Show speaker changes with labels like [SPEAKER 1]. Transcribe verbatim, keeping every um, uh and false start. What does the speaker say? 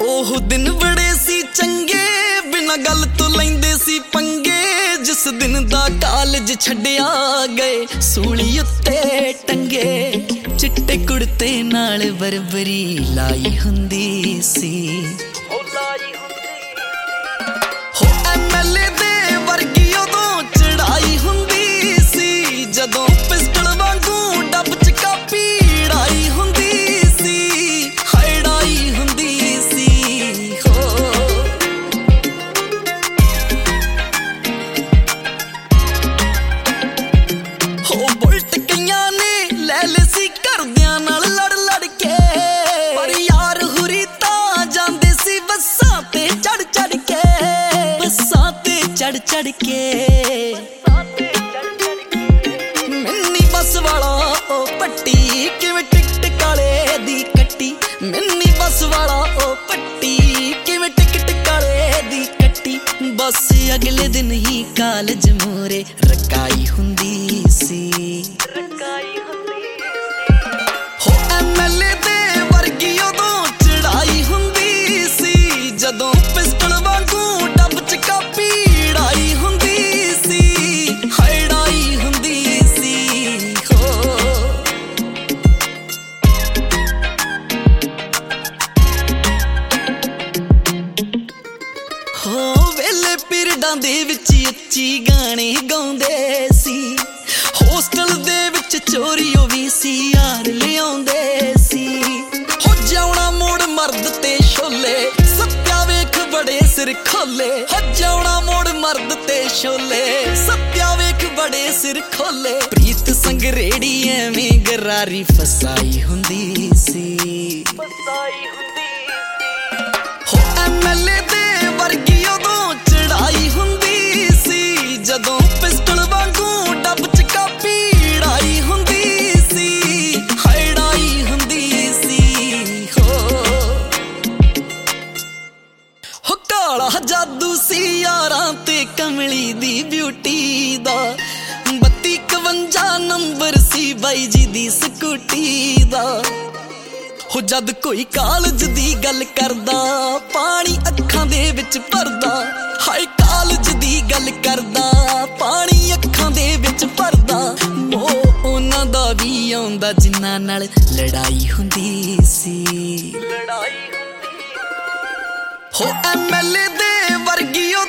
[SPEAKER 1] ਉਹ ਦਿਨ ਬੜੇ ਸੀ ਚੰਗੇ ਬਿਨਾਂ ਗੱਲ ਤੋਂ ਲੈਂਦੇ ਸੀ ਪੰਗੇ ਜਿਸ ਦਿਨ ਦਾ ਕਾਲਜ ਛੱਡਿਆ ਗਏ ਸੂਲੀ ਉੱਤੇ ਟੰਗੇ ਚਿੱਟੇ ਕੁੜਤੇ ਨਾਲ ਬਰਬਰੀ ਲਾਈ ਹੁੰਦੀ ਸੀ ਹੋ ਐਮਐਲਏ ਦੇ ਵਰਗੀ ਉਦੋਂ ਚੜਾਈ ਹੁੰਦੀ ਸੀ ਜਦੋਂ ਪਿਸਟਲ ਵਾਂਗੂ ਡੱਬ ਚ ਕਾਪੀ ੜਾਈ ਹੁੰਦੀ ਸੀ ਹਾਇੜਾਈ ਹੁੰਦੀ ਸੀ ਹੋ ਹੋ ਬੁਲਟ ਕਈਆਂ ਨੇ ਲੈ ਲਏ ਸੀ ਘਰਦਿਆਂ ਨਾਲ ਲੜ ਲੜ ਕੇ ਪਰ ਯਾਰ ਹੁਰੀ ਤਾਂ ਜਾਂਦੇ ਸੀ ਬੱਸਾਂ ਤੇ ਚੜ ਚੜ ਕੇ ਬੱਸਾਂ ਤੇ ਚੜ ਚੜ ਕੇ ਮਿੰਨੀ ਬੱਸ ਵਾਲਾ ਉਹ ਪੱਟੀ ਕਿਵੇਂ ਟਿਕਟ ਕਾਲੇ ਦੀ ਕੱਟੀ ਮਿੰਨੀ ਬੱਸ ਵਾਲਾ ਉਹ ਪੱਟੀ ਕਿਵੇਂ ਟਿਕਟ ਕਾਲੇ ਦੀ ਕੱਟੀ ਬੱਸ ਅਗਲੇ ਦਿਨ ਹੀ ਕਾਲਜ ਮੂਹਰੇ ਰਕਾਈ ਹੁੰਦੀ ਸੀ ਰਕਾਈ ਹੁੰਦੀ ਹੋ ਐਮਐਲਏ ਦੇ ਵਰਗੀ ਉਦੋਂ ਚੜਾਈ ਹੁੰਦੀ ਸੀ ਜਦੋਂ ਪਿਸਟਲ ਵਾਂਗੂ ਡੱਬ ਚ ਕਾਪੀ ੜਾਈ ਹੁੰਦੀ ਸੀ ਹਾਇੜਾਈ ਹੁੰਦੀ ਸੀ ਹੋ ਹੋ ਵੇਲੇ ਪੀਰੀਅਡਾਂ ਦੇ ਵਿੱਚ ਉੱਚੀ ਗਾਣੇ ਗਾਉਂਦੇ ਸੀ ਹੋਸਟਲ ਦੇ ਵਿੱਚ ਚੋਰੀਓ ਵੀ ਸੀ ਯਾਰ ਲਿਆਉਂਦੇ ਸੀ ਹੋ ਜਾਉਣਾ ਮੋੜ ਮਰਦ ਤੇ ਛੋਲੇ ਸੱਤਿਆ ਵੇਖ ਬੜੇ ਸਿਰ ਖੋਲੇ ਹੋ ਜਾਉਣਾ ਮੋੜ ਮਰਦ ਤੇ ਛੋਲੇ ਸੱਤਿਆ ਵੇਖ ਬੜੇ ਸਿਰ ਖੋਲੇ ਪ੍ਰੀਤ ਸੰਗ ਰੇੜੀ ਐਵੇਂ ਗਰਾਰੀ ਫਸਾਈ ਹੁੰਦੀ ਸੀ ਫਸਾਈ ਹੁੰਦੀ ਹੋ ਐਮਐਲਏ ਦੇ ਵਰਗੀ ਉਦੋਂ ਚੜਾਈ ਹੁੰਦੀ ਸੀ ਜਦੋਂ ਪਿਸਟਲ ਵਾਂਗੂ ਡੱਬ ਚ ਕਾਪੀ ੜਾਈ ਹੁੰਦੀ ਸੀ ਹਾਇੜਾਈ ਹੁੰਦੀ ਸੀ ਹੋ ਹੋ ਕਾਲਾ ਜਾਦੂ ਸੀ ਯਾਰਾਂ ਤੇ ਕਮਲੀ ਦੀ ਬਿਊਟੀ ਦਾ ਬੱਤੀ ਇਕਵੰਜਾ ਨੰਬਰ ਸੀ ਬਾਈ ਜੀ ਦੀ ਸਕੂਟੀ ਦਾ ਹੋ ਜਦ ਕੋਈ ਕਾਲਜ ਦੀ ਗੱਲ ਕਰਦਾ ਪਾਣੀ ਅੱਖਾਂ ਦੇ ਵਿੱਚ ਭਰਦਾ ਹਾਏ ਕਾਲਜ ਦੀ ਗੱਲ ਕਰਦਾ ਪਾਣੀ ਅੱਖਾਂ ਦੇ ਵਿੱਚ ਭਰਦਾ ਮੋਹ ਉਹਨਾਂ ਦਾ ਵੀ ਆਉਂਦਾ ਜਿਨ੍ਹਾਂ ਨਾਲ ਲੜਾਈ ਹੁੰਦੀ ਸੀ ਲੜਾਈ ਹੁੰਦੀ ਹੋ ਐਮਐਲਏ ਦੇ ਵਰਗੀ